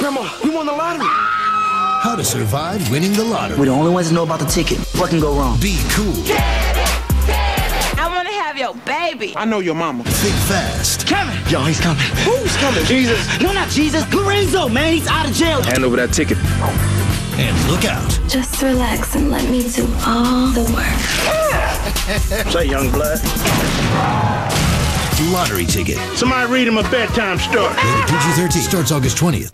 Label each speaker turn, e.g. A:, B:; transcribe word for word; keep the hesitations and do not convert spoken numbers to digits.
A: Grandma, we won the lottery.
B: How to survive winning the lottery.
C: We're the only ones that know about the ticket. What can go wrong?
B: Be cool.
D: I want to have your baby.
A: I know your mama.
B: Think fast.
C: Kevin! Yo, he's coming.
A: Who's coming? Jesus.
C: No, not Jesus. Lorenzo, man. He's out of jail.
A: Hand over that ticket.
B: And look out.
E: Just relax and let me do all the work.
A: What's that, young blood?
B: Lottery ticket.
A: Somebody read him a bedtime story.
B: Rated P G thirteen. Starts August twentieth.